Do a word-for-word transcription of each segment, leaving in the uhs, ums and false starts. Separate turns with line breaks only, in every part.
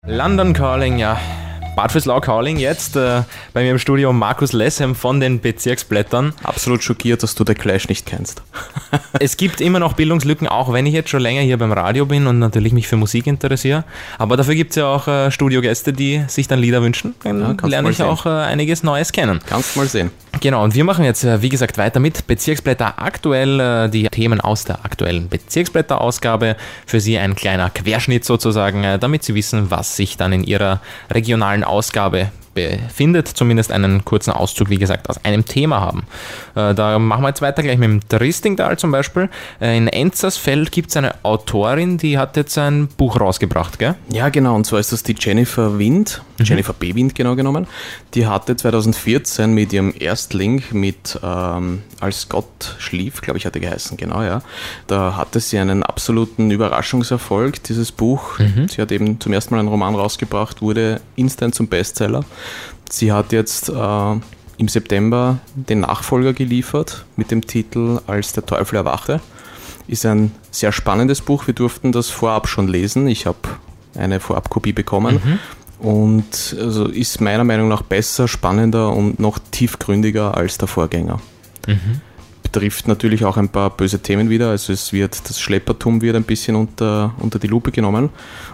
London Calling, ja. Bad Vöslau Calling jetzt. Äh, bei mir im Studio Markus Lessem von den Bezirksblättern.
Absolut schockiert, dass du The Clash nicht kennst.
Es gibt immer noch Bildungslücken, auch wenn ich jetzt schon länger hier beim Radio bin und natürlich mich für Musik interessiere. Aber dafür gibt es ja auch äh, Studiogäste, die sich dann Lieder wünschen. Dann ja, lerne ich sehen. auch äh, einiges Neues kennen.
Kannst mal sehen.
Genau, und wir machen jetzt, äh, wie gesagt, weiter mit Bezirksblätter aktuell. Äh, die Themen aus der aktuellen Bezirksblätter-Ausgabe. Für Sie ein kleiner Querschnitt sozusagen, äh, damit Sie wissen, was sich dann in Ihrer regionalen Ausgabe befindet, zumindest einen kurzen Auszug, wie gesagt, aus einem Thema haben. Äh, da machen wir jetzt weiter gleich mit dem Tristingtal zum Beispiel. Äh, in Enzersfeld gibt es eine Autorin, die hat jetzt ein Buch rausgebracht, gell?
Ja, genau, und zwar ist das die Jennifer Wind, mhm. Jennifer B. Wind genau genommen. Die hatte zwanzig vierzehn mit ihrem Erstling mit ähm, Als Gott schlief, glaube ich, hat er geheißen, genau, ja. Da hatte sie einen absoluten Überraschungserfolg, dieses Buch. Mhm. Sie hat eben zum ersten Mal einen Roman rausgebracht, wurde instant zum Bestseller. Sie hat jetzt äh, im September den Nachfolger geliefert mit dem Titel Als der Teufel erwachte. Ist ein sehr spannendes Buch. Wir durften das vorab schon lesen. Ich habe eine Vorabkopie bekommen. Mhm. Und also ist meiner Meinung nach besser, spannender und noch tiefgründiger als der Vorgänger. Mhm. Betrifft natürlich auch ein paar böse Themen wieder. Also es wird, das Schleppertum wird ein bisschen unter, unter die Lupe genommen.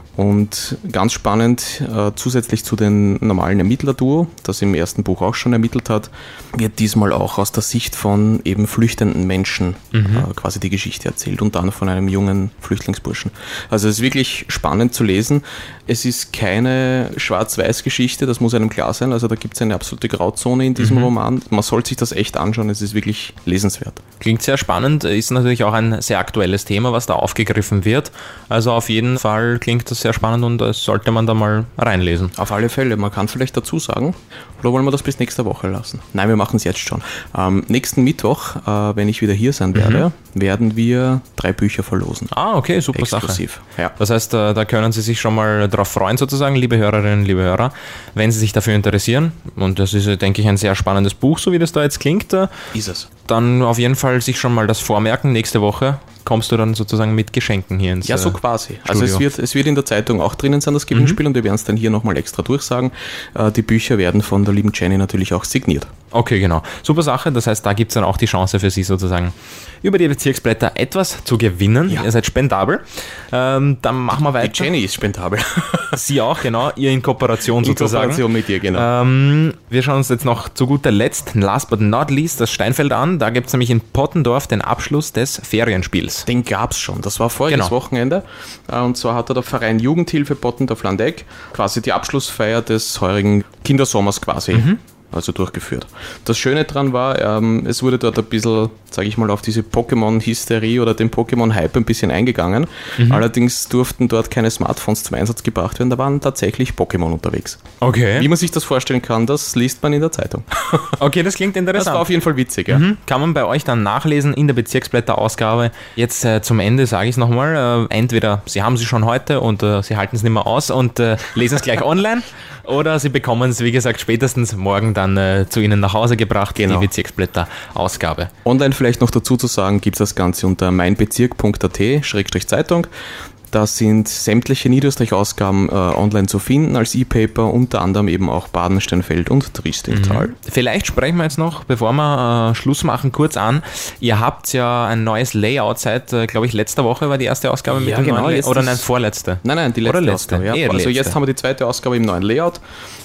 Und ganz spannend, äh, zusätzlich zu dem normalen Ermittlerduo, das im ersten Buch auch schon ermittelt hat, wird diesmal auch aus der Sicht von eben flüchtenden Menschen mhm. äh, quasi die Geschichte erzählt und dann von einem jungen Flüchtlingsburschen. Also es ist wirklich spannend zu lesen. Es ist keine Schwarz-Weiß-Geschichte, das muss einem klar sein. Also da gibt es eine absolute Grauzone in diesem mhm. Roman. Man sollte sich das echt anschauen, es ist wirklich lesenswert.
Klingt sehr spannend, ist natürlich auch ein sehr aktuelles Thema, was da aufgegriffen wird. Also auf jeden Fall klingt das sehr spannend und das sollte man da mal reinlesen.
Auf alle Fälle. Man kann vielleicht dazu sagen, oder wollen wir das bis nächste Woche lassen? Nein, wir machen es jetzt schon. Am nächsten Mittwoch, äh, wenn ich wieder hier sein werde, mhm. werden wir drei Bücher verlosen.
Ah, okay, super
Exklusiv.
Sache.
Ja.
Das heißt, äh, da können Sie sich schon mal drauf freuen sozusagen, liebe Hörerinnen, liebe Hörer, wenn Sie sich dafür interessieren. Und das ist, denke ich, ein sehr spannendes Buch, so wie das da jetzt klingt. Äh,
ist es.
Dann auf jeden Fall sich schon mal das vormerken. Nächste Woche kommst du dann sozusagen mit Geschenken hier ins
Ja, so quasi.
Studio.
Also es wird, es wird in der Zeitung auch drinnen sein, das Gewinnspiel, mhm. und wir werden es dann hier nochmal extra durchsagen. Die Bücher werden von der lieben Jenny natürlich auch signiert.
Okay, genau. Super Sache. Das heißt, da gibt es dann auch die Chance für Sie sozusagen über die Bezirksblätter etwas zu gewinnen. Ja. Ihr seid spendabel. Ähm, dann machen wir weiter.
Die Jenny ist spendabel.
Sie auch, genau. Ihr in Kooperation in sozusagen. In
Kooperation mit ihr, genau.
Ähm, wir schauen uns jetzt noch zu guter Letzt, last but not least, das Steinfeld an. Da gibt es nämlich in Pottendorf den Abschluss des Ferienspiels.
Den gab es schon. Das war voriges genau. Wochenende. Und zwar hatte der Verein Jugendhilfe Pottendorf-Landeck quasi die Abschlussfeier des heurigen Kindersommers quasi. Mhm. Also durchgeführt. Das Schöne dran war, ähm, es wurde dort ein bisschen, sage ich mal, auf diese Pokémon-Hysterie oder den Pokémon-Hype ein bisschen eingegangen. Mhm. Allerdings durften dort keine Smartphones zum Einsatz gebracht werden, da waren tatsächlich Pokémon unterwegs.
Okay.
Wie man sich das vorstellen kann, das liest man in der Zeitung.
Okay, das klingt interessant.
Das war auf jeden Fall witzig, ja.
Mhm. Kann man bei euch dann nachlesen in der Bezirksblätter-Ausgabe. Jetzt äh, zum Ende sage ich es nochmal, äh, entweder Sie haben sie schon heute und äh, Sie halten es nicht mehr aus und äh, lesen es gleich online, oder Sie bekommen es, wie gesagt, spätestens morgen dann äh, zu Ihnen nach Hause gebracht, genau. Die Bezirksblätter-Ausgabe.
Online vielleicht noch dazu zu sagen, gibt es das Ganze unter meinbezirk punkt at Schrägstrich Zeitung. Da sind sämtliche Niederösterreich-Ausgaben äh, online zu finden als E-Paper, unter anderem eben auch Baden-Steinfeld und Tristingtal.
Mhm. Vielleicht sprechen wir jetzt noch, bevor wir äh, Schluss machen, kurz an. Ihr habt ja ein neues Layout seit, äh, glaube ich, letzter Woche war die erste Ausgabe mit
ja,
dem
genau,
neuen Layout. Oder nein, vorletzte?
Nein, nein, die letzte,
letzte
Ausgabe. Ja. Also
letzte.
Jetzt haben wir die zweite Ausgabe im neuen Layout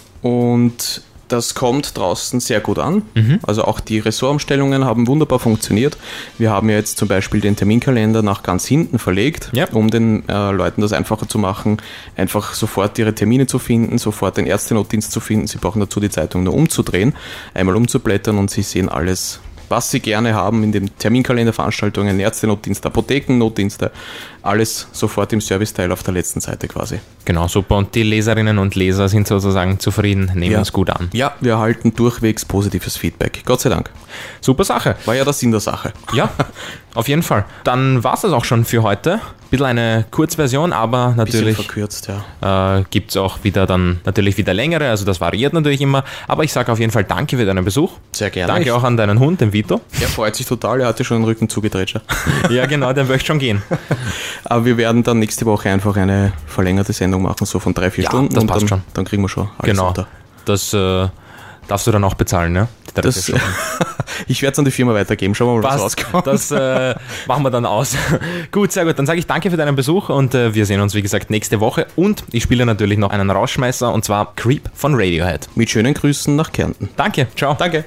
und das kommt draußen sehr gut an. Mhm. Also auch die Ressortumstellungen haben wunderbar funktioniert. Wir haben ja jetzt zum Beispiel den Terminkalender nach ganz hinten verlegt, ja. um den äh, Leuten das einfacher zu machen, einfach sofort ihre Termine zu finden, sofort den Ärztenotdienst zu finden. Sie brauchen dazu die Zeitung nur umzudrehen, einmal umzublättern und sie sehen alles, was sie gerne haben in dem Terminkalender, Veranstaltungen, Ärztenotdienste, Apothekennotdienste, alles sofort im Serviceteil auf der letzten Seite quasi.
Genau, super. Und die Leserinnen und Leser sind sozusagen zufrieden, nehmen
ja.
uns gut an.
Ja, wir erhalten durchwegs positives Feedback. Gott sei Dank.
Super Sache.
War ja der Sinn der Sache.
Ja, auf jeden Fall. Dann war es das auch schon für heute. Bisschen eine Kurzversion, aber natürlich
bisschen verkürzt, ja.
äh, gibt es auch wieder dann natürlich wieder längere, also das variiert natürlich immer. Aber ich sage auf jeden Fall danke für deinen Besuch.
Sehr gerne.
Danke ich. auch an deinen Hund, den Vito.
Er freut sich total, er hatte schon den Rücken zugedreht.
Ja genau, der möchte schon gehen.
Aber wir werden dann nächste Woche einfach eine verlängerte Sendung machen, so von drei, vier
Ja,
Stunden.
das
und
passt
dann,
schon.
Dann kriegen wir schon alles
Genau.
unter.
Das äh, darfst du dann auch bezahlen, ne? Die drei,
Das,
vier Stunden.
ich werde es an die Firma weitergeben. Schauen wir mal, was
Passt,
rauskommt.
das äh, machen wir dann aus. Gut, sehr gut. Dann sage ich danke für deinen Besuch und äh, wir sehen uns, wie gesagt, nächste Woche. Und ich spiele natürlich noch einen Rausschmeißer und zwar Creep von Radiohead.
Mit schönen Grüßen nach Kärnten.
Danke, ciao.
Danke.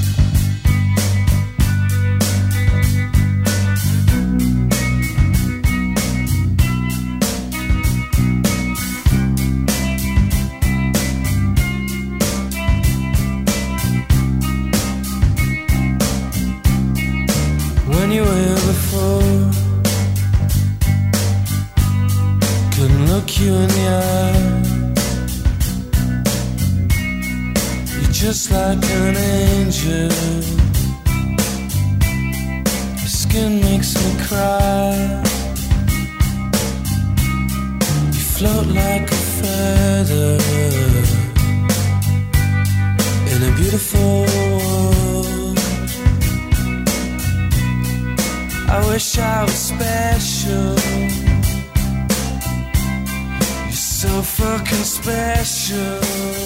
When you were here before, couldn't look you in the eye. You're just like an angel. Your skin makes me cry. You float like a feather in a beautiful world. I wish I was special. You're so fucking special.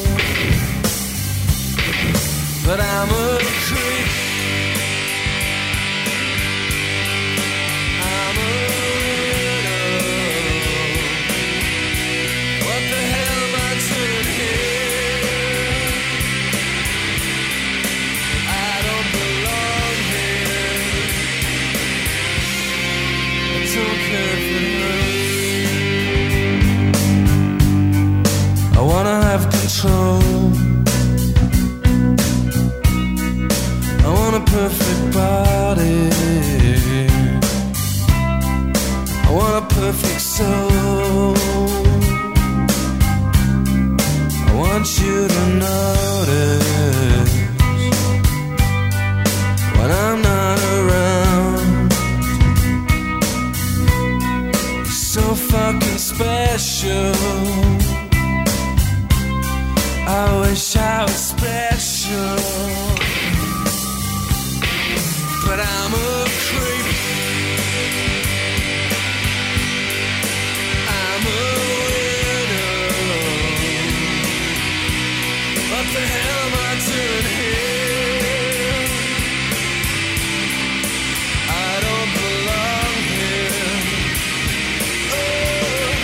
But I'm a creep. I'm a widow. What the hell am I doing here? I don't belong here. I don't care if it hurts. I wanna have control. I want a perfect body. I want a perfect soul. I want you to notice when I'm not around. You're so fucking special. I wish I was special. But I'm a creep. I'm a widow. What the hell am I doing here? I don't belong here. Oh,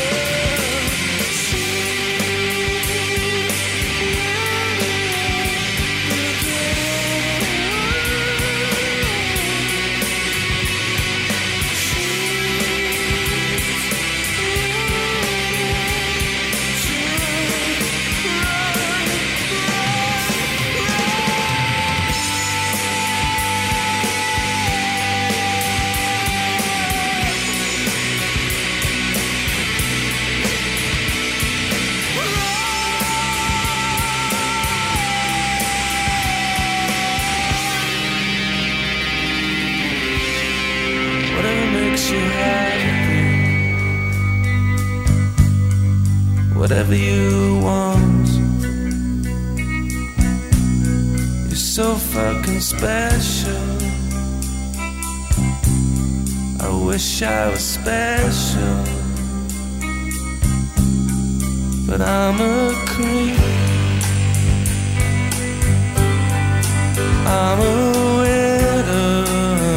whatever makes you happy, whatever you want. You're so fucking special. I wish I was special, but I'm a creep. I'm a widow.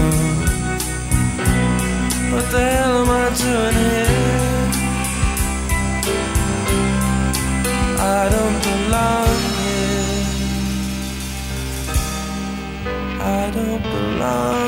What the hell am I doing here? I don't belong here. I don't belong